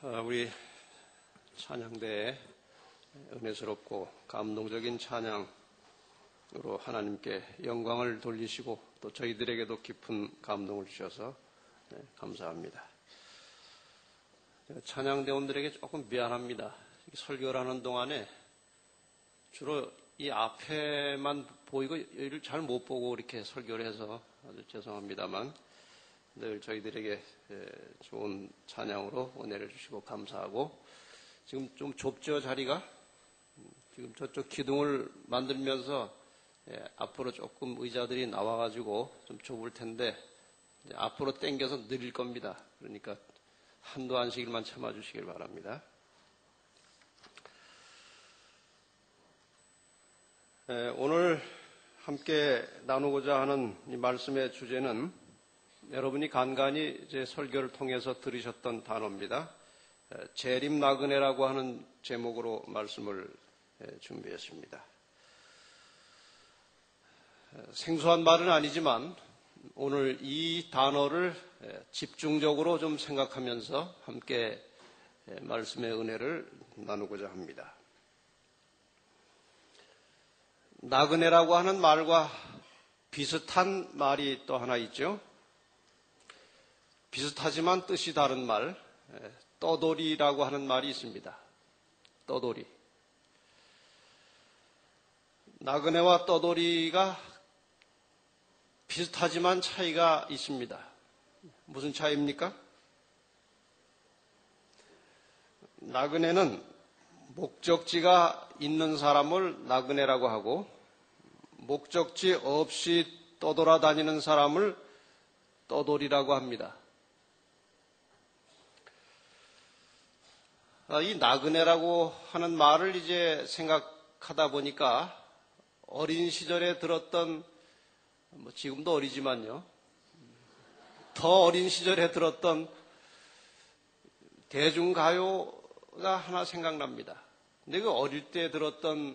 우리 찬양대에 은혜스럽고 감동적인 찬양으로 하나님께 영광을 돌리시고 또 저희들에게도 깊은 감동을 주셔서 감사합니다. 찬양대원들에게 조금 미안합니다. 설교를 하는 동안에 주로 이 앞에만 보이고 여기를 잘 못 보고 이렇게 설교를 해서 아주 죄송합니다만 늘 저희들에게 좋은 찬양으로 은혜를 주시고 감사하고, 지금 좀 좁죠, 자리가? 지금 저쪽 기둥을 만들면서 앞으로 조금 의자들이 나와가지고 좀 좁을 텐데 앞으로 당겨서 늘릴 겁니다. 그러니까 한두 안식일만 참아주시길 바랍니다. 오늘 함께 나누고자 하는 이 말씀의 주제는 여러분이 간간히 제 설교를 통해서 들으셨던 단어입니다. 재림 나그네라고 하는 제목으로 말씀을 준비했습니다. 생소한 말은 아니지만 오늘 이 단어를 집중적으로 좀 생각하면서 함께 말씀의 은혜를 나누고자 합니다. 나그네라고 하는 말과 비슷한 말이 또 하나 있죠. 비슷하지만 뜻이 다른 말, 떠돌이라고 하는 말이 있습니다. 떠돌이. 나그네와 떠돌이가 비슷하지만 차이가 있습니다. 무슨 차이입니까? 나그네는 목적지가 있는 사람을 나그네라고 하고, 목적지 없이 떠돌아다니는 사람을 떠돌이라고 합니다. 이 나그네라고 하는 말을 이제 생각하다 보니까 어린 시절에 들었던, 지금도 어리지만요, 더 어린 시절에 들었던 대중가요가 하나 생각납니다. 근데 그 어릴 때 들었던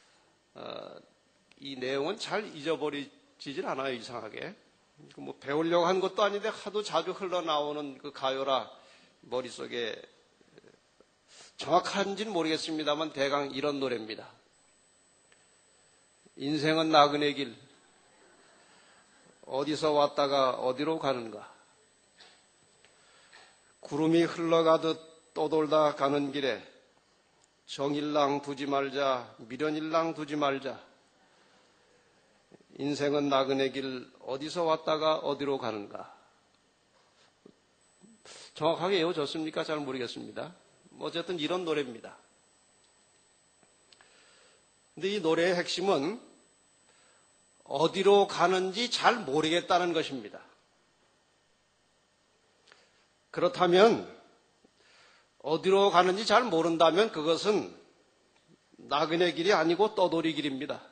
이 내용은 잘 잊어버리질 않아요, 이상하게. 배우려고 한 것도 아닌데 하도 자주 흘러나오는 그 가요라 머릿속에 정확한지는 모르겠습니다만 대강 이런 노래입니다. 인생은 나그네 길, 어디서 왔다가 어디로 가는가. 구름이 흘러가듯 떠돌다 가는 길에 정일랑 두지 말자, 미련일랑 두지 말자. 인생은 나그네 길, 어디서 왔다가 어디로 가는가. 정확하게 외워졌습니까? 잘 모르겠습니다. 어쨌든 이런 노래입니다. 근데 이 노래의 핵심은 어디로 가는지 잘 모르겠다는 것입니다. 그렇다면 어디로 가는지 잘 모른다면 그것은 나그네 길이 아니고 떠돌이 길입니다.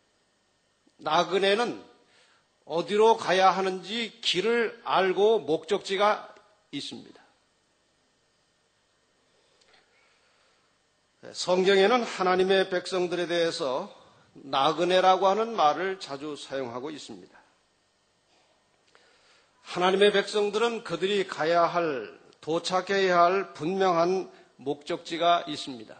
나그네는 어디로 가야 하는지 길을 알고 목적지가 있습니다. 성경에는 하나님의 백성들에 대해서 나그네라고 하는 말을 자주 사용하고 있습니다. 하나님의 백성들은 그들이 가야 할, 도착해야 할 분명한 목적지가 있습니다.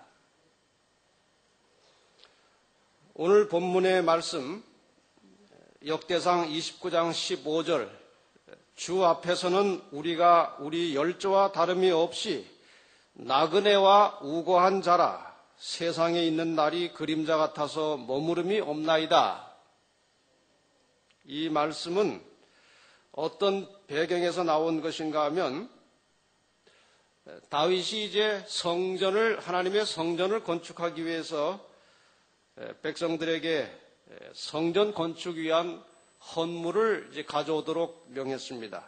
오늘 본문의 말씀, 역대상 29장 15절, 주 앞에서는 우리가 우리 열조와 다름이 없이 나그네와 우고한 자라, 세상에 있는 날이 그림자 같아서 머무름이 없나이다. 이 말씀은 어떤 배경에서 나온 것인가 하면 다윗이 이제 하나님의 성전을 건축하기 위해서 백성들에게 성전 건축 위한 헌물을 이제 가져오도록 명했습니다.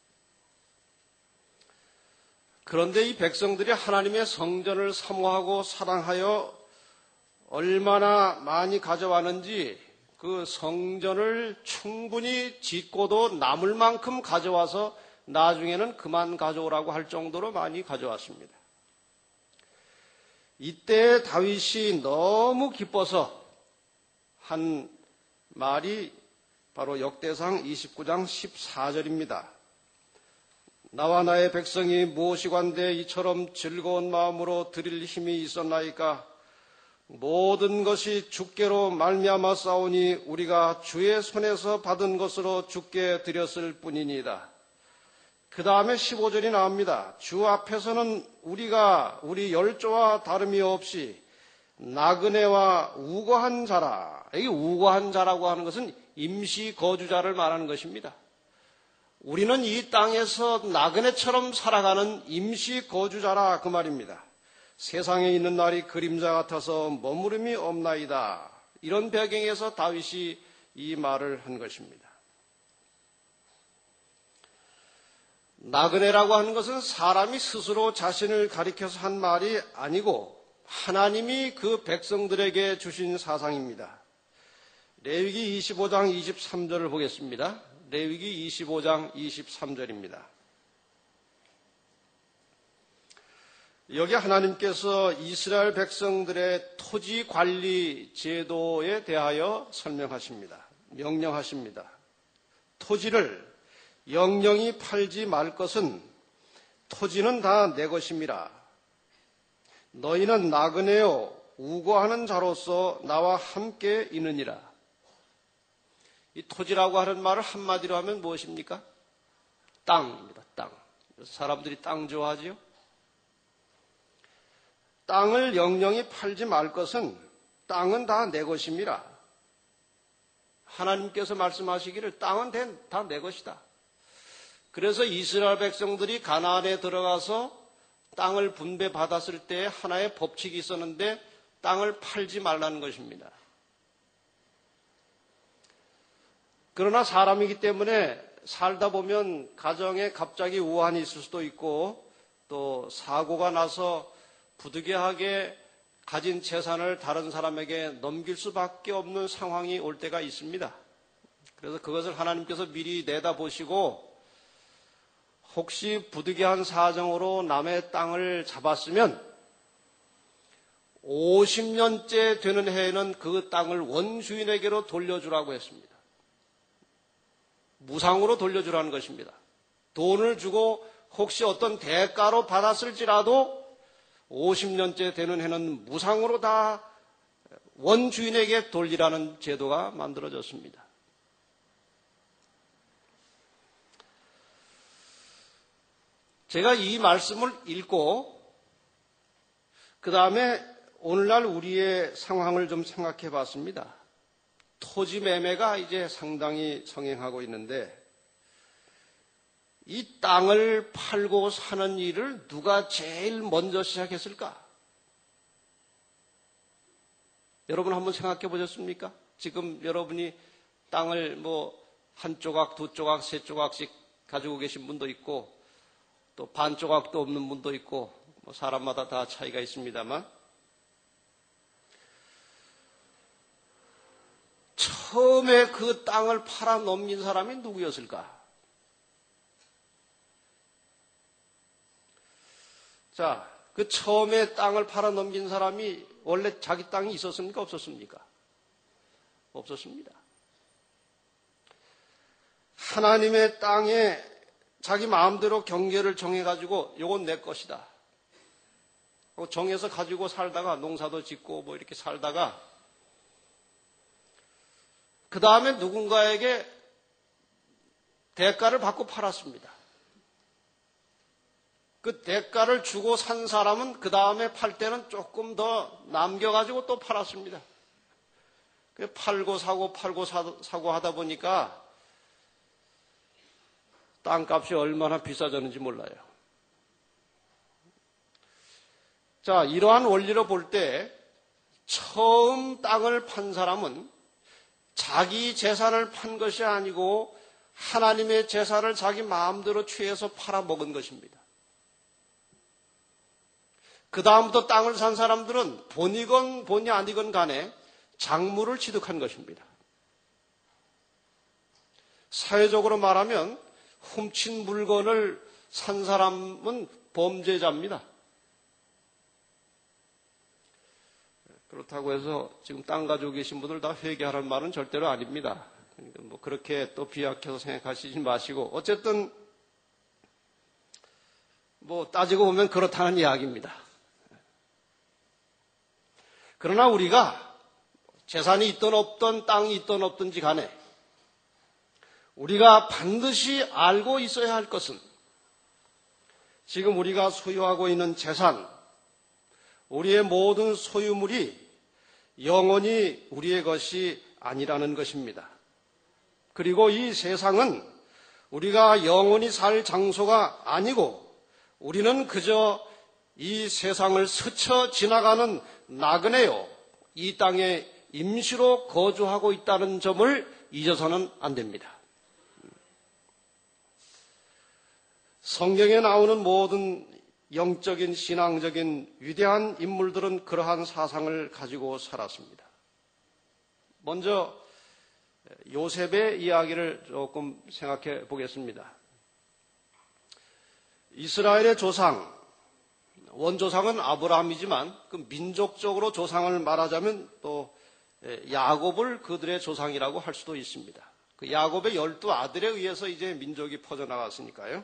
그런데 이 백성들이 하나님의 성전을 사모하고 사랑하여 얼마나 많이 가져왔는지 그 성전을 충분히 짓고도 남을 만큼 가져와서 나중에는 그만 가져오라고 할 정도로 많이 가져왔습니다. 이때 다윗이 너무 기뻐서 한 말이 바로 역대상 29장 14절입니다. 나와 나의 백성이 무엇이관대 이처럼 즐거운 마음으로 드릴 힘이 있었나이까? 모든 것이 주께로 말미암아 싸우니 우리가 주의 손에서 받은 것으로 주께 드렸을 뿐이니이다. 그 다음에 15절이 나옵니다. 주 앞에서는 우리가 우리 열조와 다름이 없이 나그네와 우거한 자라. 이 우거한 자라고 하는 것은 임시 거주자를 말하는 것입니다. 우리는 이 땅에서 나그네처럼 살아가는 임시 거주자라 그 말입니다. 세상에 있는 날이 그림자 같아서 머무름이 없나이다. 이런 배경에서 다윗이 이 말을 한 것입니다. 나그네라고 하는 것은 사람이 스스로 자신을 가리켜서 한 말이 아니고 하나님이 그 백성들에게 주신 사상입니다. 레위기 25장 23절을 보겠습니다. 레위기 25장 23절입니다. 여기 하나님께서 이스라엘 백성들의 토지 관리 제도에 대하여 설명하십니다. 명령하십니다. 토지를 영영이 팔지 말 것은 토지는 다 내 것임이라. 너희는 나그네요 우거하는 자로서 나와 함께 있느니라. 이 토지라고 하는 말을 한마디로 하면 무엇입니까? 땅입니다. 땅. 사람들이 땅 좋아하지요? 땅을 영영이 팔지 말 것은 땅은 다 내 것임이라. 하나님께서 말씀하시기를 땅은 다 내 것이다. 그래서 이스라엘 백성들이 가나안에 들어가서 땅을 분배받았을 때 하나의 법칙이 있었는데 땅을 팔지 말라는 것입니다. 그러나 사람이기 때문에 살다 보면 가정에 갑자기 우환이 있을 수도 있고 또 사고가 나서 부득이하게 가진 재산을 다른 사람에게 넘길 수밖에 없는 상황이 올 때가 있습니다. 그래서 그것을 하나님께서 미리 내다보시고 혹시 부득이한 사정으로 남의 땅을 잡았으면 50년째 되는 해에는 그 땅을 원주인에게로 돌려주라고 했습니다. 무상으로 돌려주라는 것입니다. 돈을 주고 혹시 어떤 대가로 받았을지라도 50년째 되는 해는 무상으로 다 원주인에게 돌리라는 제도가 만들어졌습니다. 제가 이 말씀을 읽고 그 다음에 오늘날 우리의 상황을 좀 생각해 봤습니다. 토지 매매가 이제 상당히 성행하고 있는데 이 땅을 팔고 사는 일을 누가 제일 먼저 시작했을까? 여러분 한번 생각해 보셨습니까? 지금 여러분이 땅을 한 조각, 두 조각, 세 조각씩 가지고 계신 분도 있고 또 반 조각도 없는 분도 있고 사람마다 다 차이가 있습니다만 처음에 그 땅을 팔아 넘긴 사람이 누구였을까? 자, 그 처음에 땅을 팔아 넘긴 사람이 원래 자기 땅이 있었습니까? 없었습니까? 없었습니다. 하나님의 땅에 자기 마음대로 경계를 정해가지고 요건 내 것이다. 정해서 가지고 살다가 농사도 짓고 이렇게 살다가 그 다음에 누군가에게 대가를 받고 팔았습니다. 그 대가를 주고 산 사람은 그 다음에 팔 때는 조금 더 남겨가지고 또 팔았습니다. 팔고 사고 팔고 사고 하다 보니까 땅값이 얼마나 비싸졌는지 몰라요. 자, 이러한 원리로 볼 때 처음 땅을 판 사람은 자기 재산을 판 것이 아니고 하나님의 재산을 자기 마음대로 취해서 팔아먹은 것입니다. 그 다음부터 땅을 산 사람들은 본이건 본이 아니건 간에 작물을 취득한 것입니다. 사회적으로 말하면 훔친 물건을 산 사람은 범죄자입니다. 그렇다고 해서 지금 땅 가지고 계신 분들 다 회개하라는 말은 절대로 아닙니다. 그러니까 그렇게 또 비약해서 생각하시지 마시고 어쨌든 따지고 보면 그렇다는 이야기입니다. 그러나 우리가 재산이 있든 없든 땅이 있든 없든지 간에 우리가 반드시 알고 있어야 할 것은 지금 우리가 소유하고 있는 재산, 우리의 모든 소유물이 영원히 우리의 것이 아니라는 것입니다. 그리고 이 세상은 우리가 영원히 살 장소가 아니고 우리는 그저 이 세상을 스쳐 지나가는 나그네요. 이 땅에 임시로 거주하고 있다는 점을 잊어서는 안 됩니다. 성경에 나오는 모든 영적인 신앙적인 위대한 인물들은 그러한 사상을 가지고 살았습니다. 먼저 요셉의 이야기를 조금 생각해 보겠습니다. 이스라엘의 조상, 원조상은 아브라함이지만 그 민족적으로 조상을 말하자면 또 야곱을 그들의 조상이라고 할 수도 있습니다. 그 야곱의 12아들에 의해서 이제 민족이 퍼져나갔으니까요.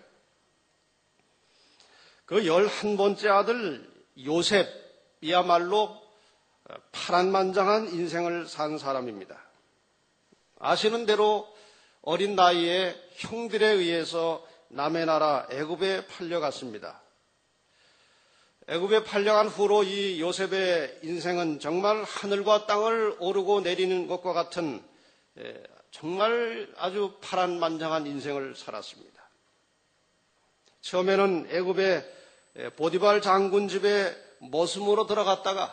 그 11번째 아들 요셉이야말로 파란만장한 인생을 산 사람입니다. 아시는 대로 어린 나이에 형들에 의해서 남의 나라 애굽에 팔려갔습니다. 애굽에 팔려간 후로 이 요셉의 인생은 정말 하늘과 땅을 오르고 내리는 것과 같은 정말 아주 파란만장한 인생을 살았습니다. 처음에는 애굽의 보디발 장군 집에 머슴으로 들어갔다가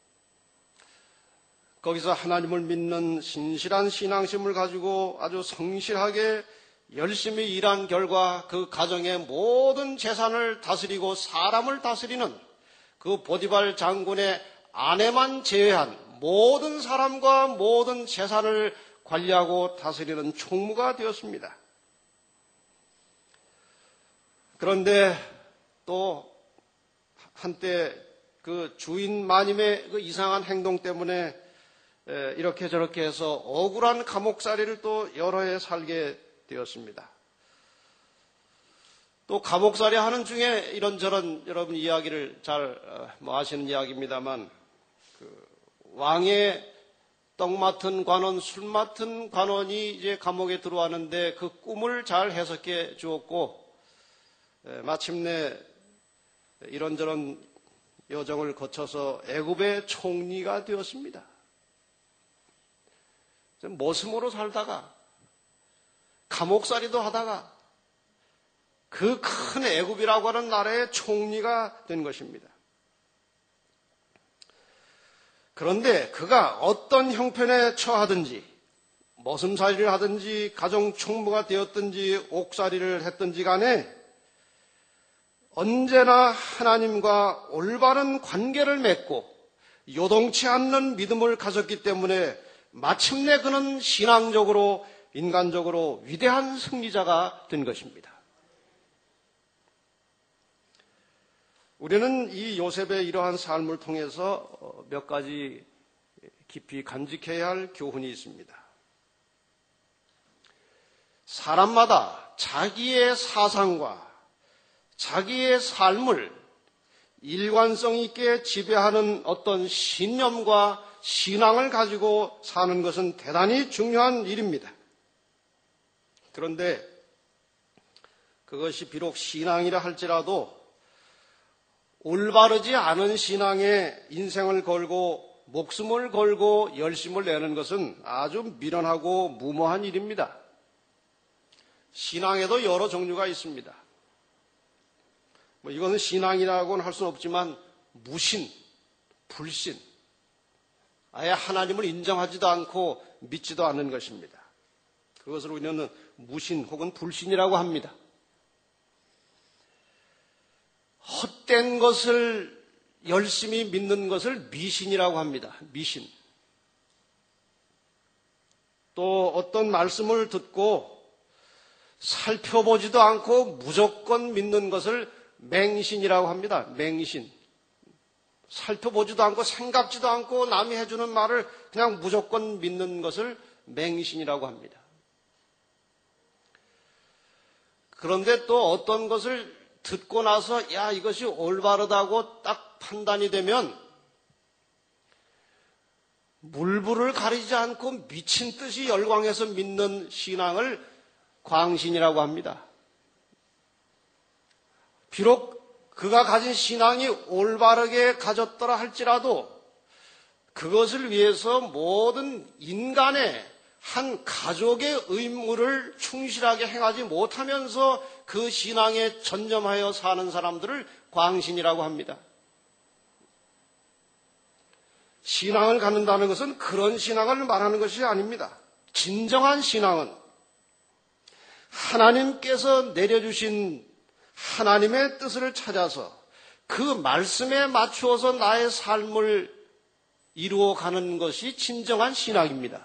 거기서 하나님을 믿는 신실한 신앙심을 가지고 아주 성실하게 열심히 일한 결과 그 가정의 모든 재산을 다스리고 사람을 다스리는 그 보디발 장군의 아내만 제외한 모든 사람과 모든 재산을 관리하고 다스리는 총무가 되었습니다. 그런데 또 한때 그 주인 마님의 그 이상한 행동 때문에 이렇게 저렇게 해서 억울한 감옥살이를 또 여러 해 살게 되었습니다. 또 감옥살이 하는 중에 이런저런 여러분 이야기를 잘 아시는 이야기입니다만 그 왕의 떡 맡은 관원, 술 맡은 관원이 이제 감옥에 들어왔는데 그 꿈을 잘 해석해 주었고 마침내 이런저런 여정을 거쳐서 애굽의 총리가 되었습니다. 머슴으로 살다가 감옥살이도 하다가 그 큰 애굽이라고 하는 나라의 총리가 된 것입니다. 그런데 그가 어떤 형편에 처하든지 머슴살이를 하든지 가정총무가 되었든지 옥살이를 했든지 간에 언제나 하나님과 올바른 관계를 맺고 요동치 않는 믿음을 가졌기 때문에 마침내 그는 신앙적으로 인간적으로 위대한 승리자가 된 것입니다. 우리는 이 요셉의 이러한 삶을 통해서 몇 가지 깊이 간직해야 할 교훈이 있습니다. 사람마다 자기의 사상과 자기의 삶을 일관성 있게 지배하는 어떤 신념과 신앙을 가지고 사는 것은 대단히 중요한 일입니다. 그런데 그것이 비록 신앙이라 할지라도 올바르지 않은 신앙에 인생을 걸고 목숨을 걸고 열심을 내는 것은 아주 미련하고 무모한 일입니다. 신앙에도 여러 종류가 있습니다. 이거는 신앙이라고는 할 수는 없지만 무신, 불신, 아예 하나님을 인정하지도 않고 믿지도 않는 것입니다. 그것을 우리는 무신 혹은 불신이라고 합니다. 헛된 것을 열심히 믿는 것을 미신이라고 합니다. 미신. 또 어떤 말씀을 듣고 살펴보지도 않고 무조건 믿는 것을 맹신이라고 합니다. 맹신. 살펴보지도 않고 생각지도 않고 남이 해주는 말을 그냥 무조건 믿는 것을 맹신이라고 합니다. 그런데 또 어떤 것을 듣고 나서 야 이것이 올바르다고 딱 판단이 되면 물불을 가리지 않고 미친 듯이 열광해서 믿는 신앙을 광신이라고 합니다. 비록 그가 가진 신앙이 올바르게 가졌더라 할지라도 그것을 위해서 모든 인간의 한 가족의 의무를 충실하게 행하지 못하면서 그 신앙에 전념하여 사는 사람들을 광신이라고 합니다. 신앙을 갖는다는 것은 그런 신앙을 말하는 것이 아닙니다. 진정한 신앙은 하나님께서 내려주신 하나님의 뜻을 찾아서 그 말씀에 맞추어서 나의 삶을 이루어가는 것이 진정한 신앙입니다.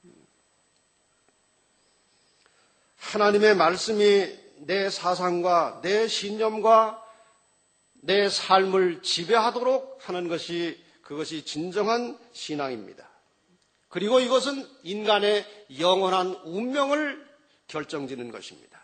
하나님의 말씀이 내 사상과 내 신념과 내 삶을 지배하도록 하는 것이 그것이 진정한 신앙입니다. 그리고 이것은 인간의 영원한 운명을 결정짓는 것입니다.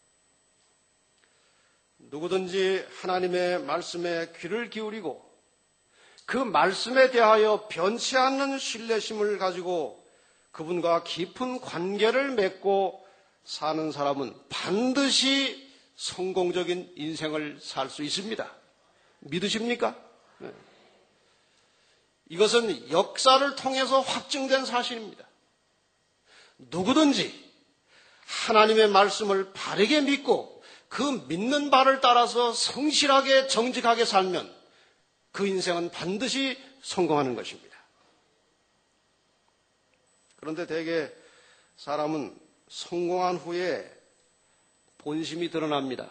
누구든지 하나님의 말씀에 귀를 기울이고 그 말씀에 대하여 변치 않는 신뢰심을 가지고 그분과 깊은 관계를 맺고 사는 사람은 반드시 성공적인 인생을 살 수 있습니다. 믿으십니까? 네. 이것은 역사를 통해서 확증된 사실입니다. 누구든지 하나님의 말씀을 바르게 믿고 그 믿는 바를 따라서 성실하게 정직하게 살면 그 인생은 반드시 성공하는 것입니다. 그런데 대개 사람은 성공한 후에 본심이 드러납니다.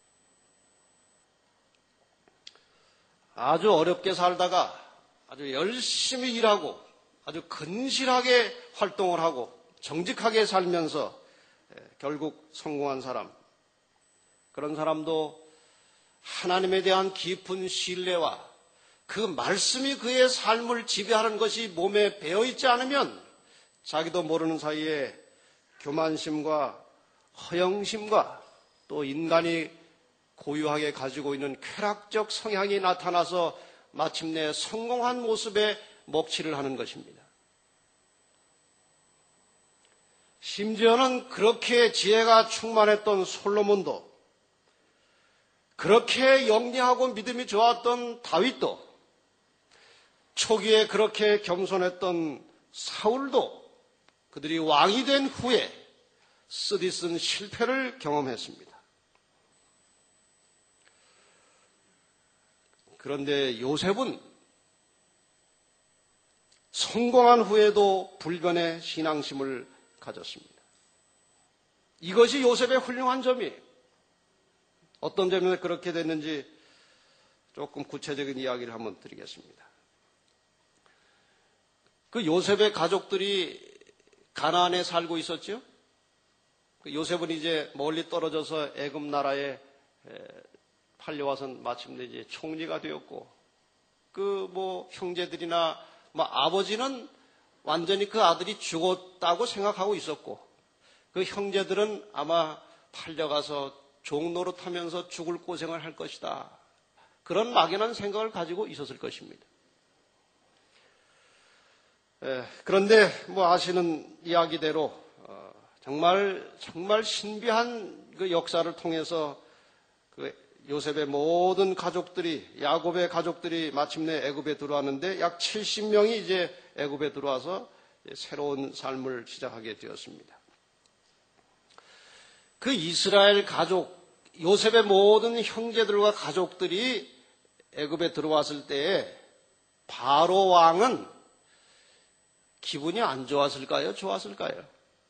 아주 어렵게 살다가 아주 열심히 일하고 아주 근실하게 활동을 하고 정직하게 살면서 결국 성공한 사람, 그런 사람도 하나님에 대한 깊은 신뢰와 그 말씀이 그의 삶을 지배하는 것이 몸에 배어있지 않으면 자기도 모르는 사이에 교만심과 허영심과 또 인간이 고유하게 가지고 있는 쾌락적 성향이 나타나서 마침내 성공한 모습에 먹칠을 하는 것입니다. 심지어는 그렇게 지혜가 충만했던 솔로몬도, 그렇게 영리하고 믿음이 좋았던 다윗도, 초기에 그렇게 겸손했던 사울도 그들이 왕이 된 후에 쓰디쓴 실패를 경험했습니다. 그런데 요셉은 성공한 후에도 불변의 신앙심을 가졌습니다. 이것이 요셉의 훌륭한 점이에요. 어떤 점에서 그렇게 됐는지 조금 구체적인 이야기를 한번 드리겠습니다. 그 요셉의 가족들이 가나안에 살고 있었죠. 요셉은 이제 멀리 떨어져서 애굽 나라에 팔려와서 마침내 이제 총리가 되었고, 형제들이나 아버지는 완전히 그 아들이 죽었다고 생각하고 있었고, 그 형제들은 아마 팔려가서 종 노릇하면서 죽을 고생을 할 것이다. 그런 막연한 생각을 가지고 있었을 것입니다. 그런데 아시는 이야기대로 정말 신비한 그 역사를 통해서 그 요셉의 모든 가족들이, 야곱의 가족들이 마침내 애굽에 들어왔는데 약 70명이 이제 애굽에 들어와서 새로운 삶을 시작하게 되었습니다. 그 이스라엘 가족, 요셉의 모든 형제들과 가족들이 애굽에 들어왔을 때에 바로 왕은 기분이 안 좋았을까요? 좋았을까요?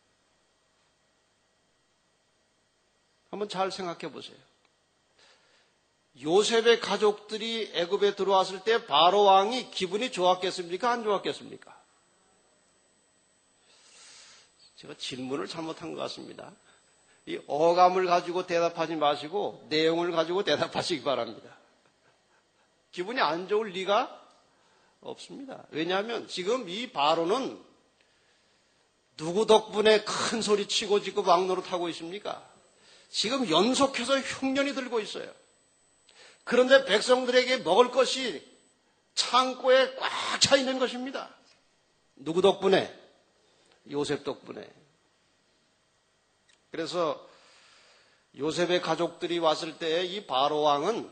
한번 잘 생각해 보세요. 요셉의 가족들이 애굽에 들어왔을 때 바로 왕이 기분이 좋았겠습니까? 안 좋았겠습니까? 제가 질문을 잘못한 것 같습니다. 이 어감을 가지고 대답하지 마시고 내용을 가지고 대답하시기 바랍니다. 기분이 안 좋을 리가 없습니다. 왜냐하면 지금 이 바로는 누구 덕분에 큰 소리 치고 짓고 왕노릇하고 있습니까? 지금 연속해서 흉년이 들고 있어요. 그런데 백성들에게 먹을 것이 창고에 꽉 차 있는 것입니다. 누구 덕분에? 요셉 덕분에. 그래서 요셉의 가족들이 왔을 때 이 바로 왕은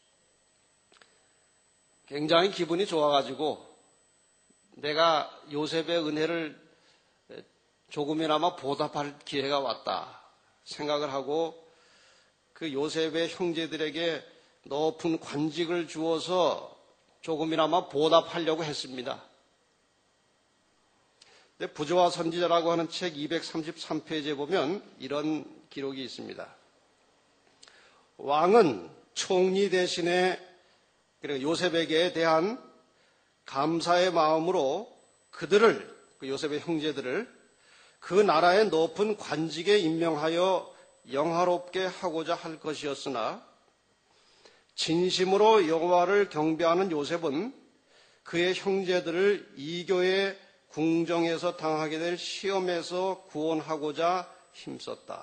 굉장히 기분이 좋아가지고 내가 요셉의 은혜를 조금이나마 보답할 기회가 왔다 생각을 하고 그 요셉의 형제들에게 높은 관직을 주어서 조금이나마 보답하려고 했습니다. 근데 부조와 선지자라고 하는 책 233페이지에 보면 이런 기록이 있습니다. 왕은 총리 대신에 요셉에게 대한 감사의 마음으로 그들을, 그 요셉의 형제들을 그 나라의 높은 관직에 임명하여 영화롭게 하고자 할 것이었으나 진심으로 여호와를 경배하는 요셉은 그의 형제들을 이교의 궁정에서 당하게 될 시험에서 구원하고자 힘썼다.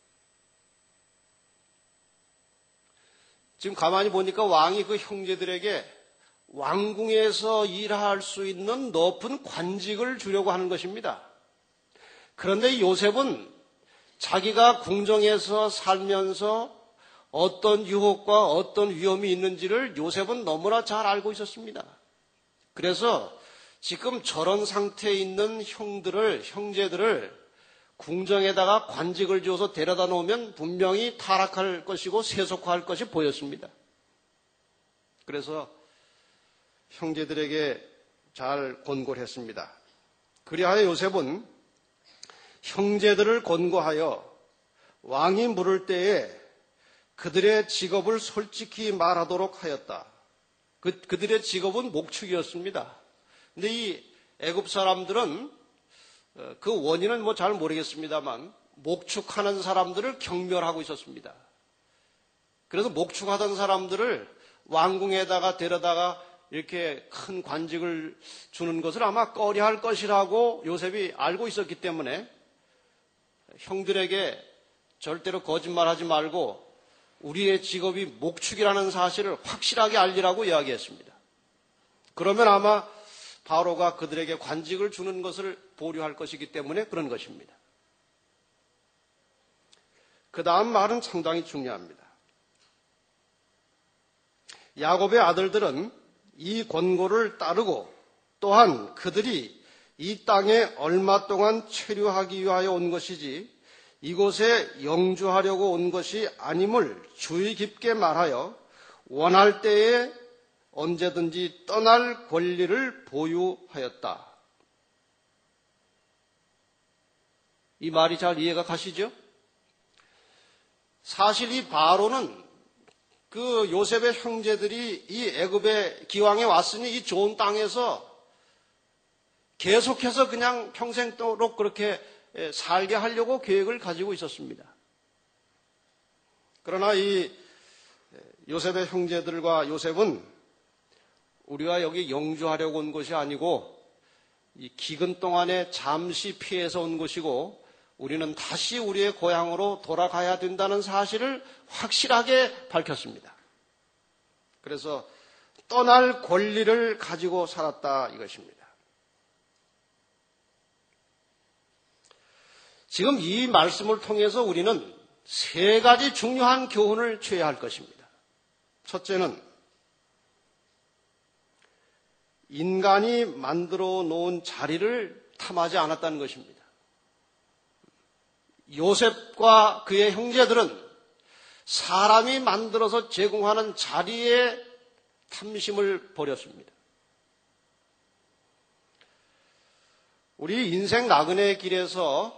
지금 가만히 보니까 왕이 그 형제들에게 왕궁에서 일할 수 있는 높은 관직을 주려고 하는 것입니다. 그런데 요셉은 자기가 궁정에서 살면서 어떤 유혹과 어떤 위험이 있는지를 요셉은 너무나 잘 알고 있었습니다. 그래서 지금 저런 상태에 있는 형제들을 궁정에다가 관직을 줘서 데려다 놓으면 분명히 타락할 것이고 세속화할 것이 보였습니다. 그래서 형제들에게 잘 권고를 했습니다. 그리하여 요셉은 형제들을 권고하여 왕이 물을 때에 그들의 직업을 솔직히 말하도록 하였다. 그들의 직업은 목축이었습니다. 근데 이 애굽 사람들은 그 원인은 잘 모르겠습니다만 목축하는 사람들을 경멸하고 있었습니다. 그래서 목축하던 사람들을 왕궁에다가 데려다가 이렇게 큰 관직을 주는 것을 아마 꺼려할 것이라고 요셉이 알고 있었기 때문에 형들에게 절대로 거짓말하지 말고 우리의 직업이 목축이라는 사실을 확실하게 알리라고 이야기했습니다. 그러면 아마 바로가 그들에게 관직을 주는 것을 보류할 것이기 때문에 그런 것입니다. 그 다음 말은 상당히 중요합니다. 야곱의 아들들은 이 권고를 따르고 또한 그들이 이 땅에 얼마 동안 체류하기 위하여 온 것이지 이곳에 영주하려고 온 것이 아님을 주의 깊게 말하여 원할 때에 언제든지 떠날 권리를 보유하였다. 이 말이 잘 이해가 가시죠? 사실 이 바로는 그 요셉의 형제들이 이 애굽의 기왕에 왔으니 이 좋은 땅에서 계속해서 그냥 평생도록 그렇게 살게 하려고 계획을 가지고 있었습니다. 그러나 이 요셉의 형제들과 요셉은 우리가 여기 영주하려고 온 것이 아니고 이 기근 동안에 잠시 피해서 온 것이고 우리는 다시 우리의 고향으로 돌아가야 된다는 사실을 확실하게 밝혔습니다. 그래서 떠날 권리를 가지고 살았다 이것입니다. 지금 이 말씀을 통해서 우리는 세 가지 중요한 교훈을 취해야 할 것입니다. 첫째는 인간이 만들어 놓은 자리를 탐하지 않았다는 것입니다. 요셉과 그의 형제들은 사람이 만들어서 제공하는 자리에 탐심을 버렸습니다. 우리 인생 나그네 길에서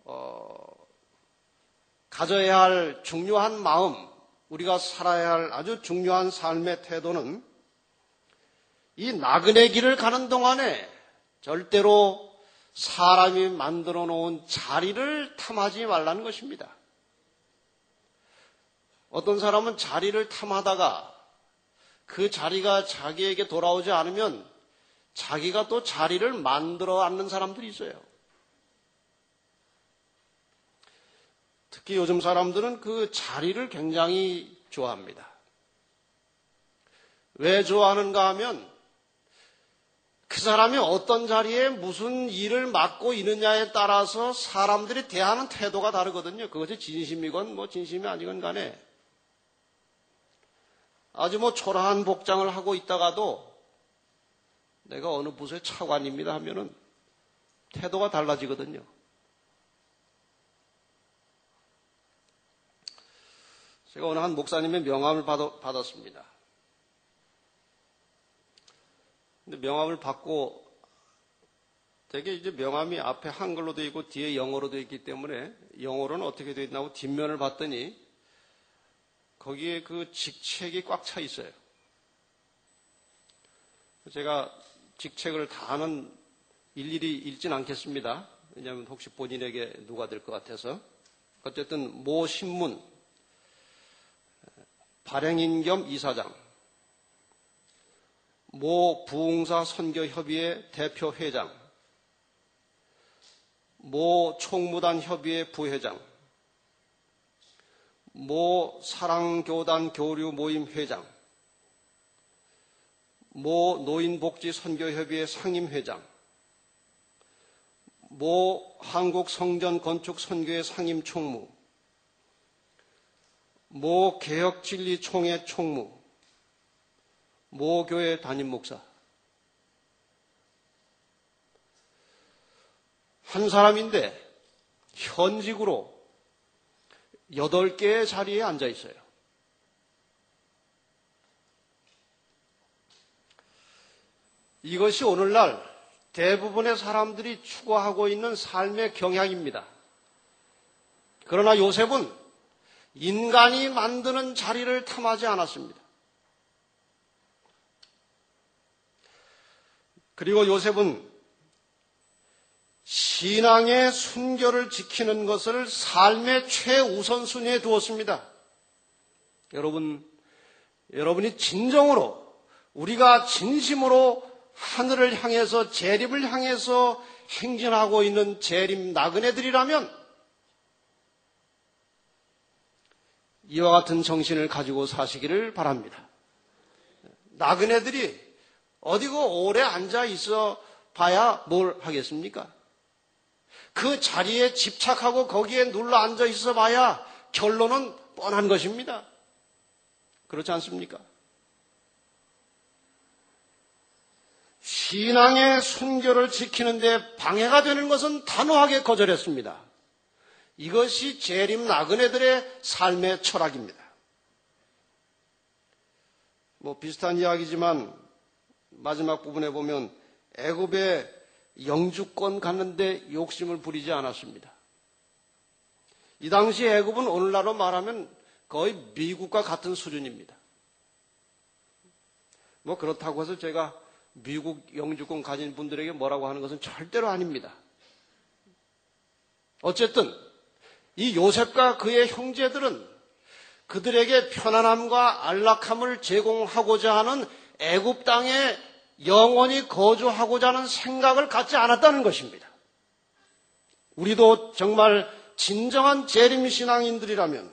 가져야 할 중요한 마음, 우리가 살아야 할 아주 중요한 삶의 태도는 이 나그네 길을 가는 동안에 절대로 사람이 만들어 놓은 자리를 탐하지 말라는 것입니다. 어떤 사람은 자리를 탐하다가 그 자리가 자기에게 돌아오지 않으면 자기가 또 자리를 만들어 앉는 사람들이 있어요. 특히 요즘 사람들은 그 자리를 굉장히 좋아합니다. 왜 좋아하는가 하면 그 사람이 어떤 자리에 무슨 일을 맡고 있느냐에 따라서 사람들이 대하는 태도가 다르거든요. 그것이 진심이건 진심이 아니건 간에 아주 초라한 복장을 하고 있다가도 내가 어느 부서의 차관입니다 하면은 태도가 달라지거든요. 제가 어느 한 목사님의 명함을 받았습니다. 근데 명함을 받고 되게 이제 명함이 앞에 한글로 되어 있고 뒤에 영어로 되어 있기 때문에 영어로는 어떻게 되어 있나 하고 뒷면을 봤더니 거기에 그 직책이 꽉 차 있어요. 제가 직책을 다는 일일이 읽진 않겠습니다. 왜냐하면 혹시 본인에게 누가 될 것 같아서. 어쨌든 모 신문 발행인 겸 이사장, 모 부흥사 선교협의회 대표 회장, 모 총무단 협의회 부회장, 모 사랑교단 교류 모임 회장, 모 노인복지 선교협의회 상임회장, 모 한국성전건축선교회 상임총무, 모 개혁진리총회 총무, 모 교회 담임목사. 한 사람인데 현직으로 8개의 자리에 앉아 있어요. 이것이 오늘날 대부분의 사람들이 추구하고 있는 삶의 경향입니다. 그러나 요셉은 인간이 만드는 자리를 탐하지 않았습니다. 그리고 요셉은 신앙의 순결을 지키는 것을 삶의 최우선순위에 두었습니다. 여러분이 진정으로 우리가 진심으로 하늘을 향해서 재림을 향해서 행진하고 있는 재림 나그네들이라면 이와 같은 정신을 가지고 사시기를 바랍니다. 나그네들이 어디고 오래 앉아 있어 봐야 뭘 하겠습니까? 그 자리에 집착하고 거기에 눌러 앉아 있어 봐야 결론은 뻔한 것입니다. 그렇지 않습니까? 신앙의 순결을 지키는 데 방해가 되는 것은 단호하게 거절했습니다. 이것이 재림 나그네들의 삶의 철학입니다. 비슷한 이야기지만 마지막 부분에 보면 애굽에 영주권 갖는데 욕심을 부리지 않았습니다. 이 당시 애굽은 오늘날로 말하면 거의 미국과 같은 수준입니다. 그렇다고 해서 제가 미국 영주권 가진 분들에게 뭐라고 하는 것은 절대로 아닙니다. 어쨌든 이 요셉과 그의 형제들은 그들에게 편안함과 안락함을 제공하고자 하는 애굽 땅에 영원히 거주하고자 하는 생각을 갖지 않았다는 것입니다. 우리도 정말 진정한 재림신앙인들이라면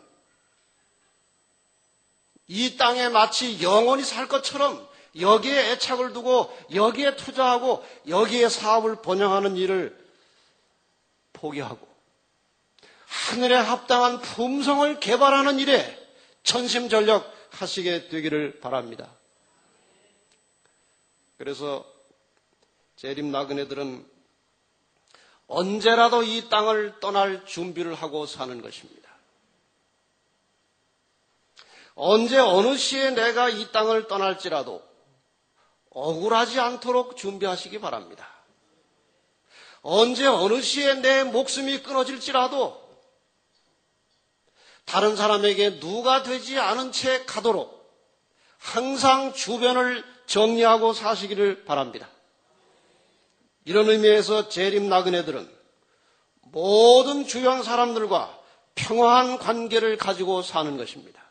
이 땅에 마치 영원히 살 것처럼 여기에 애착을 두고 여기에 투자하고 여기에 사업을 번영하는 일을 포기하고 하늘에 합당한 품성을 개발하는 일에 전심전력 하시게 되기를 바랍니다. 그래서 재림 나그네들은 언제라도 이 땅을 떠날 준비를 하고 사는 것입니다. 언제 어느 시에 내가 이 땅을 떠날지라도 억울하지 않도록 준비하시기 바랍니다. 언제 어느 시에 내 목숨이 끊어질지라도 다른 사람에게 누가 되지 않은 채 가도록 항상 주변을 정리하고 사시기를 바랍니다. 이런 의미에서 재림 나그네들은 모든 주변 사람들과 평화한 관계를 가지고 사는 것입니다.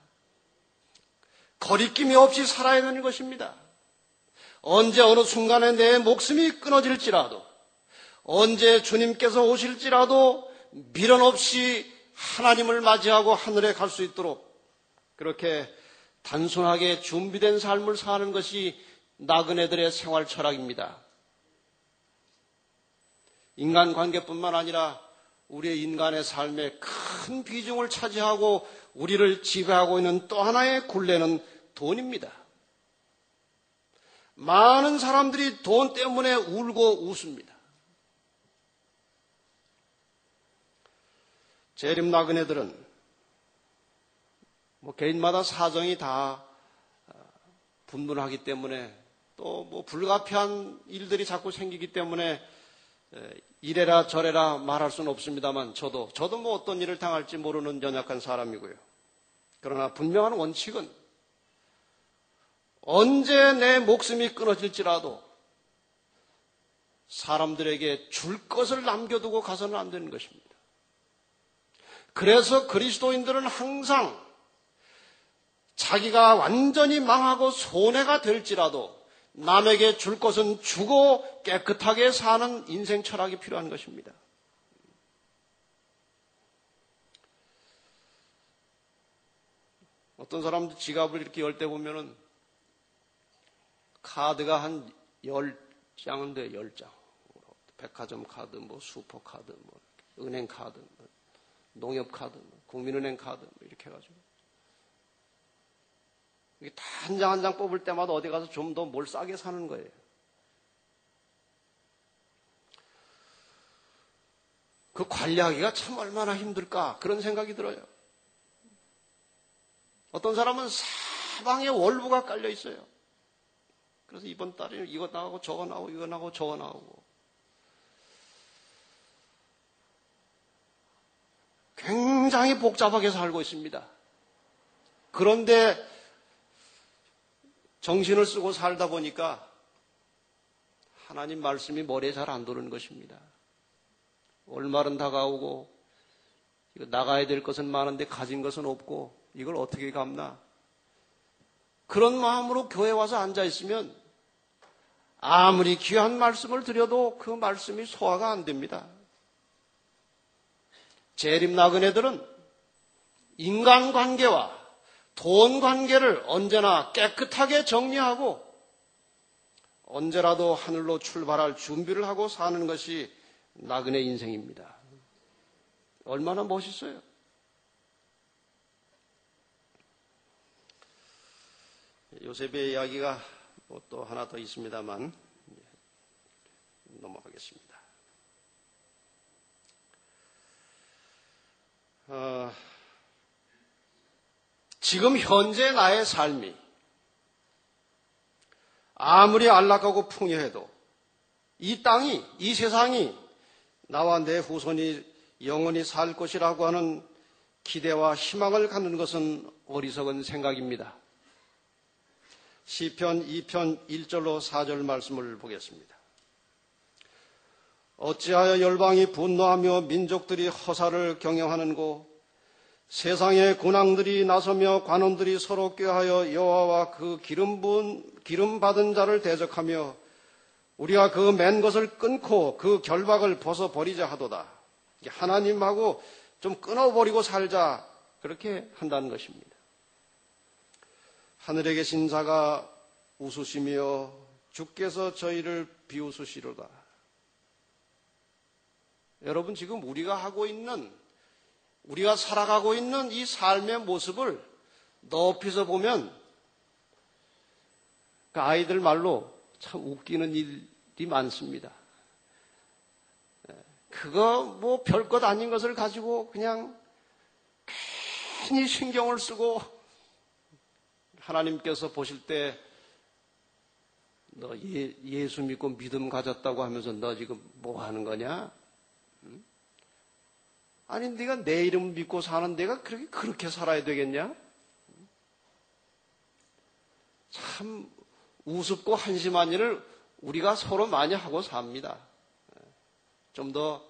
거리낌이 없이 살아야 되는 것입니다. 언제 어느 순간에 내 목숨이 끊어질지라도 언제 주님께서 오실지라도 미련 없이 하나님을 맞이하고 하늘에 갈 수 있도록 그렇게 단순하게 준비된 삶을 사는 것이 나그네들의 생활 철학입니다. 인간관계뿐만 아니라 우리의 인간의 삶에 큰 비중을 차지하고 우리를 지배하고 있는 또 하나의 굴레는 돈입니다. 많은 사람들이 돈 때문에 울고 웃습니다. 재림 나그네들은 개인마다 사정이 다 분분하기 때문에 또 불가피한 일들이 자꾸 생기기 때문에 이래라 저래라 말할 수는 없습니다만 저도 어떤 일을 당할지 모르는 연약한 사람이고요. 그러나 분명한 원칙은 언제 내 목숨이 끊어질지라도 사람들에게 줄 것을 남겨두고 가서는 안 되는 것입니다. 그래서 그리스도인들은 항상 자기가 완전히 망하고 손해가 될지라도 남에게 줄 것은 주고 깨끗하게 사는 인생 철학이 필요한 것입니다. 어떤 사람들 지갑을 이렇게 열 때 보면은 카드가 한 10장은 돼요, 10장. 백화점 카드, 슈퍼 카드, 은행 카드, 농협 카드, 국민은행 카드, 이렇게 해가지고. 이게 다 한 장 한 장 뽑을 때마다 어디 가서 좀 더 뭘 싸게 사는 거예요. 그 관리하기가 참 얼마나 힘들까 그런 생각이 들어요. 어떤 사람은 사방에 월부가 깔려 있어요. 그래서 이번 달에 이거 나가고 저거 나오고 이거 나오고 저거 나오고 굉장히 복잡하게 살고 있습니다. 그런데 정신을 쓰고 살다 보니까 하나님 말씀이 머리에 잘 안 도는 것입니다. 월말은 다가오고 이거 나가야 될 것은 많은데 가진 것은 없고 이걸 어떻게 갚나. 그런 마음으로 교회 와서 앉아 있으면 아무리 귀한 말씀을 드려도 그 말씀이 소화가 안 됩니다. 재림 나그네들은 인간관계와 돈 관계를 언제나 깨끗하게 정리하고 언제라도 하늘로 출발할 준비를 하고 사는 것이 나그네 인생입니다. 얼마나 멋있어요. 요셉의 이야기가 또 하나 더 있습니다만 넘어가겠습니다. 지금 현재 나의 삶이 아무리 안락하고 풍요해도 이 땅이, 이 세상이 나와 내 후손이 영원히 살 것이라고 하는 기대와 희망을 갖는 것은 어리석은 생각입니다. 시편 2편 1절로 4절 말씀을 보겠습니다. 어찌하여 열방이 분노하며 민족들이 허사를 경영하는고 세상의 군왕들이 나서며 관원들이 서로 꾀하여 여호와와 그 기름 받은 자를 대적하며 우리가 그 맨 것을 끊고 그 결박을 벗어버리자 하도다. 하나님하고 좀 끊어버리고 살자 그렇게 한다는 것입니다. 하늘에 계신 자가 웃으시며 주께서 저희를 비웃으시로다. 여러분 지금 우리가 살아가고 있는 이 삶의 모습을 높이서 보면 그 아이들 말로 참 웃기는 일이 많습니다. 그거 별것 아닌 것을 가지고 그냥 괜히 신경을 쓰고 하나님께서 보실 때 너 예수 믿고 믿음 가졌다고 하면서 너 지금 뭐 하는 거냐? 아니 네가 내 이름 믿고 사는 데가 그렇게 살아야 되겠냐? 참 우습고 한심한 일을 우리가 서로 많이 하고 삽니다. 좀 더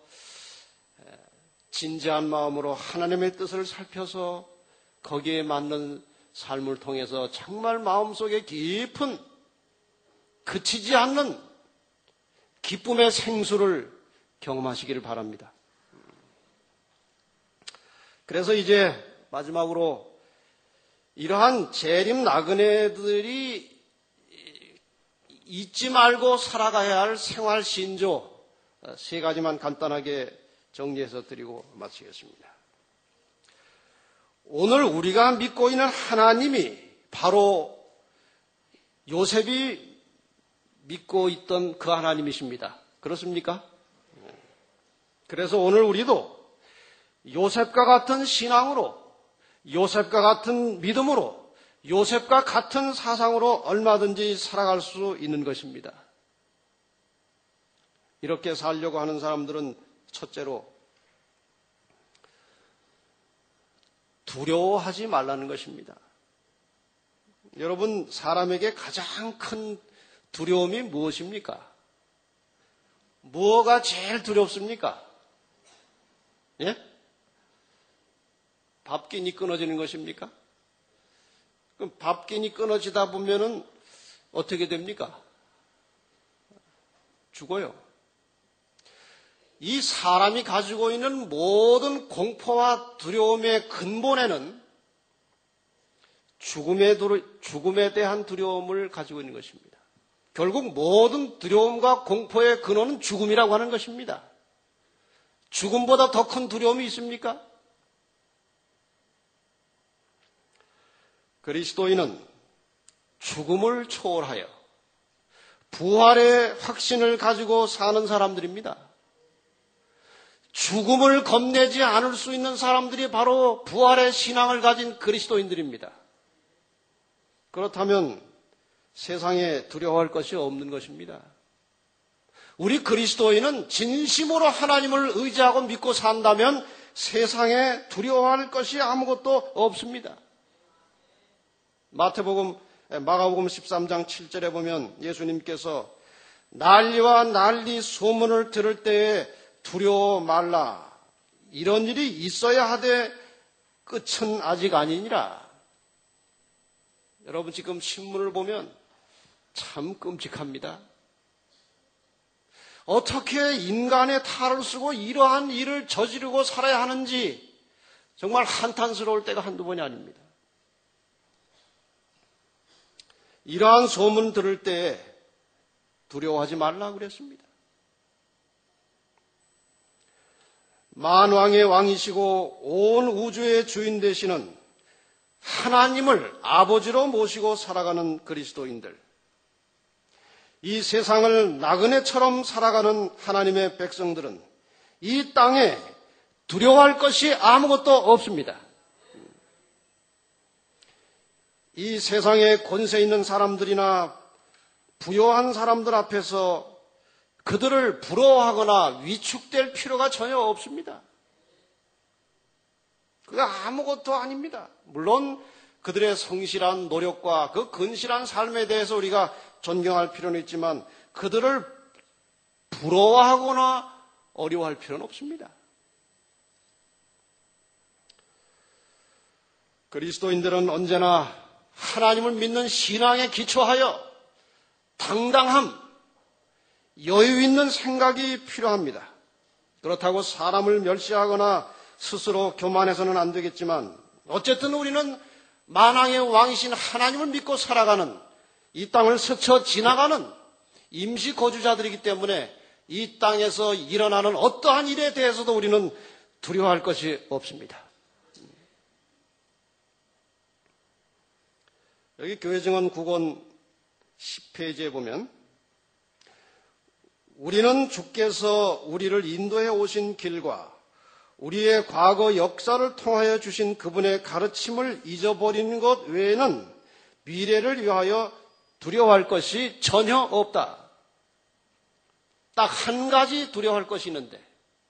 진지한 마음으로 하나님의 뜻을 살펴서 거기에 맞는 삶을 통해서 정말 마음속에 깊은 그치지 않는 기쁨의 생수를 경험하시기를 바랍니다. 그래서 이제 마지막으로 이러한 재림 나그네들이 잊지 말고 살아가야 할 생활 신조 세 가지만 간단하게 정리해서 드리고 마치겠습니다. 오늘 우리가 믿고 있는 하나님이 바로 요셉이 믿고 있던 그 하나님이십니다. 그렇습니까? 그래서 오늘 우리도 요셉과 같은 신앙으로, 요셉과 같은 믿음으로, 요셉과 같은 사상으로 얼마든지 살아갈 수 있는 것입니다. 이렇게 살려고 하는 사람들은 첫째로 두려워하지 말라는 것입니다. 여러분, 사람에게 가장 큰 두려움이 무엇입니까? 뭐가 제일 두렵습니까? 예? 밥기니 끊어지는 것입니까? 그럼 밥기니 끊어지다 보면은 어떻게 됩니까? 죽어요. 이 사람이 가지고 있는 모든 공포와 두려움의 근본에는 죽음에 대한 두려움을 가지고 있는 것입니다. 결국 모든 두려움과 공포의 근원은 죽음이라고 하는 것입니다. 죽음보다 더 큰 두려움이 있습니까? 그리스도인은 죽음을 초월하여 부활의 확신을 가지고 사는 사람들입니다. 죽음을 겁내지 않을 수 있는 사람들이 바로 부활의 신앙을 가진 그리스도인들입니다. 그렇다면 세상에 두려워할 것이 없는 것입니다. 우리 그리스도인은 진심으로 하나님을 의지하고 믿고 산다면 세상에 두려워할 것이 아무것도 없습니다. 마가복음 13장 7절에 보면 예수님께서 난리와 난리 소문을 들을 때에 두려워 말라. 이런 일이 있어야 하되 끝은 아직 아니니라. 여러분 지금 신문을 보면 참 끔찍합니다. 어떻게 인간의 탈을 쓰고 이러한 일을 저지르고 살아야 하는지 정말 한탄스러울 때가 한두 번이 아닙니다. 이러한 소문 들을 때 두려워하지 말라 그랬습니다. 만왕의 왕이시고 온 우주의 주인 되시는 하나님을 아버지로 모시고 살아가는 그리스도인들, 이 세상을 나그네처럼 살아가는 하나님의 백성들은 이 땅에 두려워할 것이 아무것도 없습니다. 이 세상에 권세 있는 사람들이나 부요한 사람들 앞에서 그들을 부러워하거나 위축될 필요가 전혀 없습니다. 그게 아무것도 아닙니다. 물론 그들의 성실한 노력과 그 근실한 삶에 대해서 우리가 존경할 필요는 있지만 그들을 부러워하거나 어려워할 필요는 없습니다. 그리스도인들은 언제나 하나님을 믿는 신앙에 기초하여 당당함, 여유 있는 생각이 필요합니다. 그렇다고 사람을 멸시하거나 스스로 교만해서는 안 되겠지만 어쨌든 우리는 만왕의 왕이신 하나님을 믿고 살아가는, 이 땅을 스쳐 지나가는 임시 거주자들이기 때문에 이 땅에서 일어나는 어떠한 일에 대해서도 우리는 두려워할 것이 없습니다. 여기 교회증언 9권 10페이지에 보면 우리는 주께서 우리를 인도해 오신 길과 우리의 과거 역사를 통하여 주신 그분의 가르침을 잊어버리는 것 외에는 미래를 위하여 두려워할 것이 전혀 없다. 딱 한 가지 두려워할 것이 있는데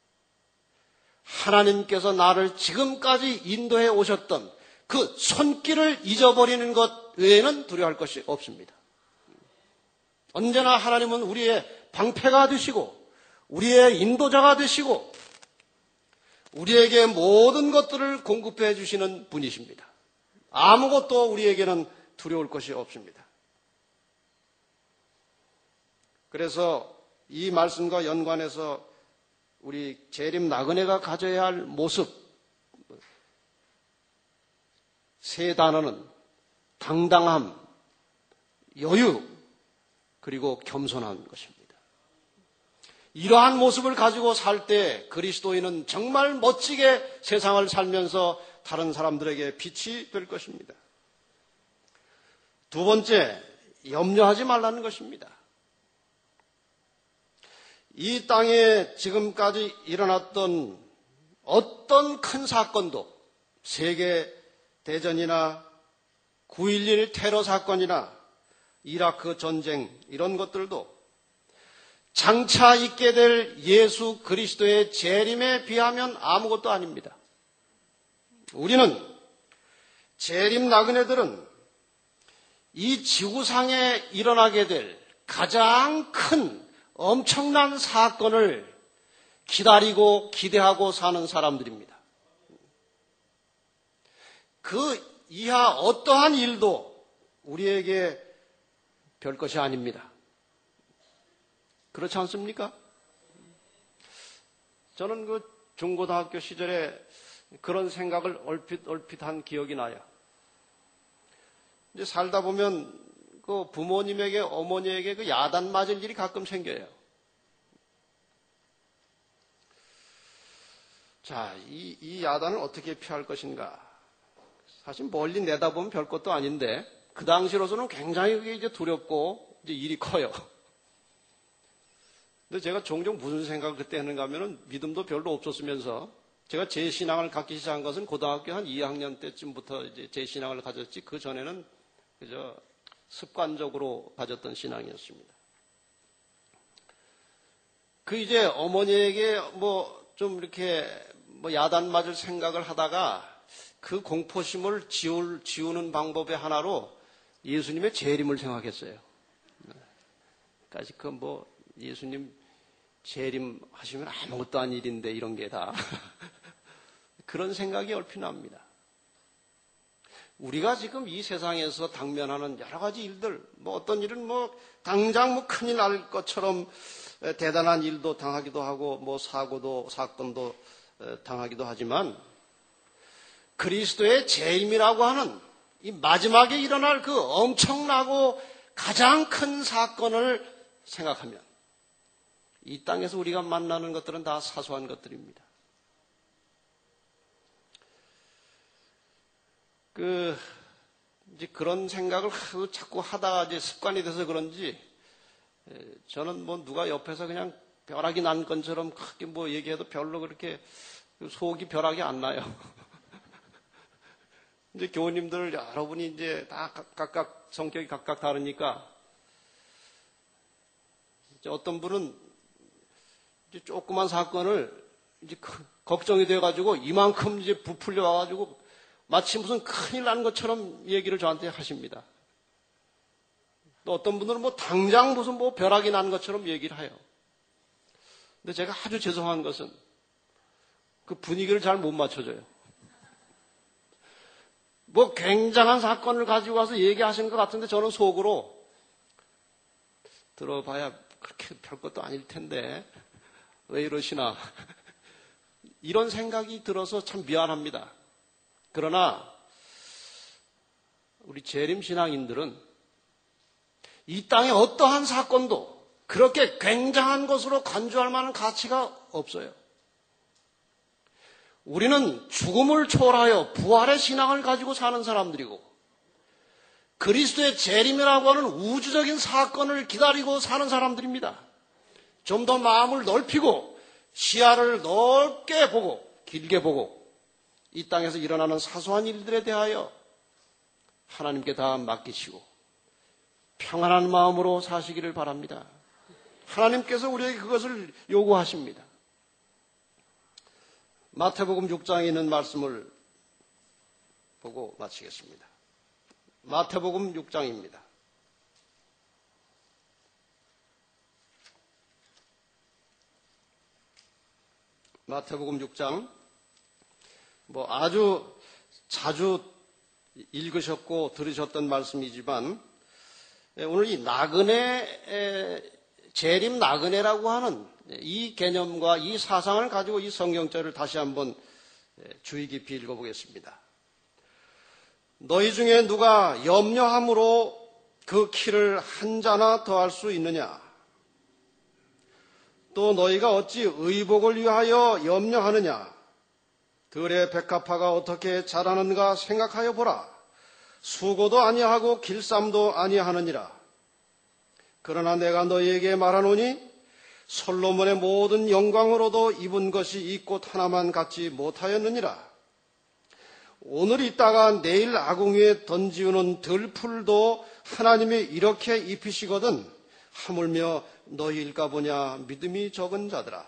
하나님께서 나를 지금까지 인도해 오셨던 그 손길을 잊어버리는 것 외에는 두려워할 것이 없습니다. 언제나 하나님은 우리의 방패가 되시고 우리의 인도자가 되시고 우리에게 모든 것들을 공급해 주시는 분이십니다. 아무것도 우리에게는 두려울 것이 없습니다. 그래서 이 말씀과 연관해서 우리 재림 나그네가 가져야 할 모습, 세 단어는 당당함, 여유, 그리고 겸손한 것입니다. 이러한 모습을 가지고 살 때 그리스도인은 정말 멋지게 세상을 살면서 다른 사람들에게 빛이 될 것입니다. 두 번째, 염려하지 말라는 것입니다. 이 땅에 지금까지 일어났던 어떤 큰 사건도 세계 대전이나 9.11 테러 사건이나 이라크 전쟁 이런 것들도 장차 있게 될 예수 그리스도의 재림에 비하면 아무것도 아닙니다. 우리는 재림 나그네들은 이 지구상에 일어나게 될 가장 큰 엄청난 사건을 기다리고 기대하고 사는 사람들입니다. 그 이하 어떠한 일도 우리에게 별 것이 아닙니다. 그렇지 않습니까? 저는 그 중고등학교 시절에 그런 생각을 얼핏 한 기억이 나요. 이제 살다 보면 그 부모님에게, 어머니에게 그 야단 맞을 일이 가끔 생겨요. 자, 이 야단을 어떻게 피할 것인가? 사실 멀리 내다보면 별 것도 아닌데, 그 당시로서는 굉장히 그게 이제 두렵고, 이제 일이 커요. 근데 제가 종종 무슨 생각을 그때 했는가 하면은 믿음도 별로 없었으면서, 제가 제 신앙을 갖기 시작한 것은 고등학교 한 2학년 때쯤부터 이제 제 신앙을 가졌지, 그 전에는 그저 습관적으로 가졌던 신앙이었습니다. 그 이제 어머니에게 뭐 좀 이렇게 뭐 야단 맞을 생각을 하다가 그 공포심을 지우는 방법의 하나로 예수님의 재림을 생각했어요. 까지 그 뭐 예수님 재림 하시면 아무것도 아닌 일인데 이런 게 다 그런 생각이 얼핏 납니다. 우리가 지금 이 세상에서 당면하는 여러 가지 일들, 뭐 어떤 일은 뭐 당장 뭐 큰일 날 것처럼 대단한 일도 당하기도 하고 뭐 사건도 당하기도 하지만 그리스도의 재림이라고 하는 이 마지막에 일어날 그 엄청나고 가장 큰 사건을 생각하면 이 땅에서 우리가 만나는 것들은 다 사소한 것들입니다. 이제 그런 생각을 자꾸 하다가 이제 습관이 돼서 그런지 저는 뭐 누가 옆에서 그냥 벼락이 난 것처럼 크게 뭐 얘기해도 별로 그렇게 속이 벼락이 안 나요. 이제 교우님들 여러분이 이제 다 각각 성격이 각각 다르니까 이제 어떤 분은 이제 조그만 사건을 이제 걱정이 돼가지고 이만큼 이제 부풀려 와가지고 마치 무슨 큰일 난 것처럼 얘기를 저한테 하십니다. 또 어떤 분들은 뭐 당장 무슨 뭐 벼락이 난 것처럼 얘기를 해요. 근데 제가 아주 죄송한 것은 그 분위기를 잘 못 맞춰줘요. 뭐 굉장한 사건을 가지고 와서 얘기하시는 것 같은데 저는 속으로 들어봐야 그렇게 별것도 아닐 텐데 왜 이러시나 이런 생각이 들어서 참 미안합니다. 그러나 우리 재림신앙인들은 이 땅의 어떠한 사건도 그렇게 굉장한 것으로 간주할 만한 가치가 없어요. 우리는 죽음을 초월하여 부활의 신앙을 가지고 사는 사람들이고 그리스도의 재림이라고 하는 우주적인 사건을 기다리고 사는 사람들입니다. 좀 더 마음을 넓히고 시야를 넓게 보고 길게 보고 이 땅에서 일어나는 사소한 일들에 대하여 하나님께 다 맡기시고 평안한 마음으로 사시기를 바랍니다. 하나님께서 우리에게 그것을 요구하십니다. 마태복음 6장에 있는 말씀을 보고 마치겠습니다. 마태복음 6장입니다. 마태복음 6장 뭐 아주 자주 읽으셨고 들으셨던 말씀이지만 오늘 이 나그네 재림 나그네라고 하는 이 개념과 이 사상을 가지고 이 성경절을 다시 한번 주의 깊이 읽어보겠습니다. 너희 중에 누가 염려함으로 그 키를 한 자나 더할 수 있느냐? 또 너희가 어찌 의복을 위하여 염려하느냐? 들의 백합화가 어떻게 자라는가 생각하여 보라. 수고도 아니하고 길쌈도 아니하느니라. 그러나 내가 너희에게 말하노니 솔로몬의 모든 영광으로도 입은 것이 이 꽃 하나만 갖지 못하였느니라. 오늘 있다가 내일 아궁 위에 던지우는 들풀도 하나님이 이렇게 입히시거든 하물며 너희일까 보냐 믿음이 적은 자들아.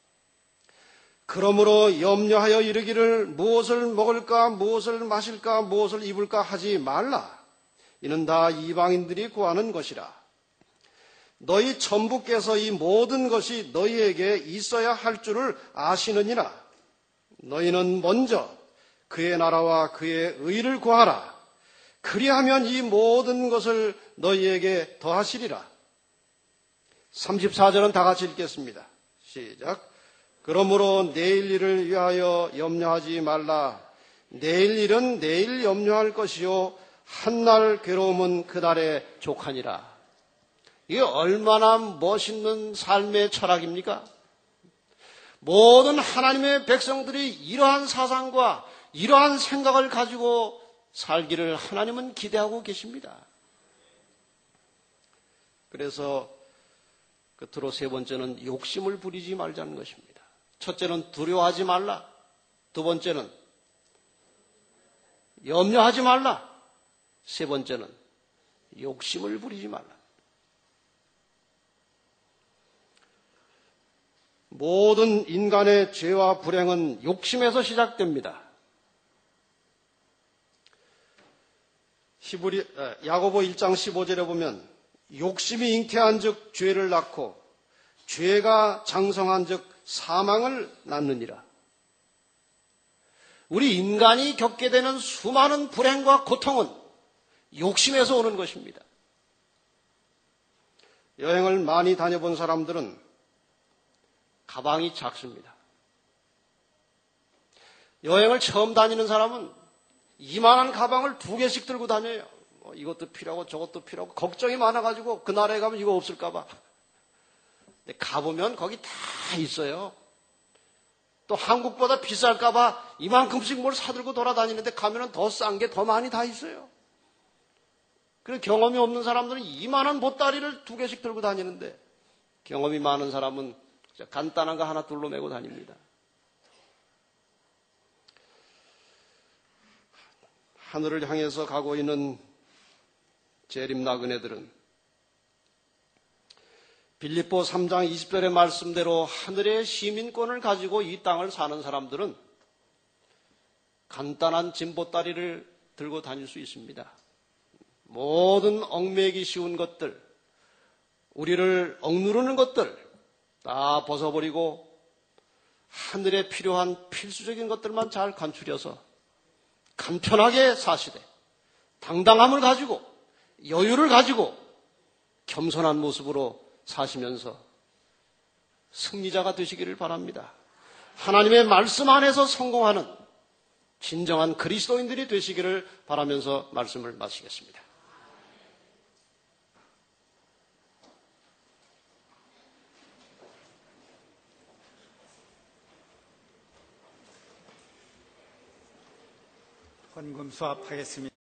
그러므로 염려하여 이르기를 무엇을 먹을까 무엇을 마실까 무엇을 입을까 하지 말라. 이는 다 이방인들이 구하는 것이라. 너희 천부께서 이 모든 것이 너희에게 있어야 할 줄을 아시느니라. 너희는 먼저 그의 나라와 그의 의를 구하라. 그리하면 이 모든 것을 너희에게 더하시리라. 34절은 다 같이 읽겠습니다. 시작. 그러므로 내일 일을 위하여 염려하지 말라. 내일 일은 내일 염려할 것이요 한날 괴로움은 그날에 족하니라. 이게 얼마나 멋있는 삶의 철학입니까? 모든 하나님의 백성들이 이러한 사상과 이러한 생각을 가지고 살기를 하나님은 기대하고 계십니다. 그래서 끝으로 세 번째는 욕심을 부리지 말자는 것입니다. 첫째는 두려워하지 말라. 두 번째는 염려하지 말라. 세 번째는 욕심을 부리지 말라. 모든 인간의 죄와 불행은 욕심에서 시작됩니다. 야고보 1장 15절에 보면 욕심이 잉태한 즉 죄를 낳고 죄가 장성한 즉 사망을 낳느니라. 우리 인간이 겪게 되는 수많은 불행과 고통은 욕심에서 오는 것입니다. 여행을 많이 다녀본 사람들은 가방이 작습니다. 여행을 처음 다니는 사람은 이만한 가방을 2개씩 들고 다녀요. 이것도 필요하고 저것도 필요하고 걱정이 많아가지고 그 나라에 가면 이거 없을까 봐. 근데 가보면 거기 다 있어요. 또 한국보다 비쌀까 봐 이만큼씩 뭘 사들고 돌아다니는데 가면은 더 싼 게 더 많이 다 있어요. 그리고 경험이 없는 사람들은 이만한 보따리를 2개씩 들고 다니는데 경험이 많은 사람은 간단한 거 하나 둘러 메고 다닙니다. 하늘을 향해서 가고 있는 재림 나그네들은 빌립보 3장 20절의 말씀대로 하늘의 시민권을 가지고 이 땅을 사는 사람들은 간단한 짐보따리를 들고 다닐 수 있습니다. 모든 얽매기 쉬운 것들, 우리를 억누르는 것들 다 벗어버리고 하늘에 필요한 필수적인 것들만 잘 간추려서 간편하게 사시되 당당함을 가지고 여유를 가지고 겸손한 모습으로 사시면서 승리자가 되시기를 바랍니다. 하나님의 말씀 안에서 성공하는 진정한 그리스도인들이 되시기를 바라면서 말씀을 마치겠습니다. 헌금 수합하겠습니다.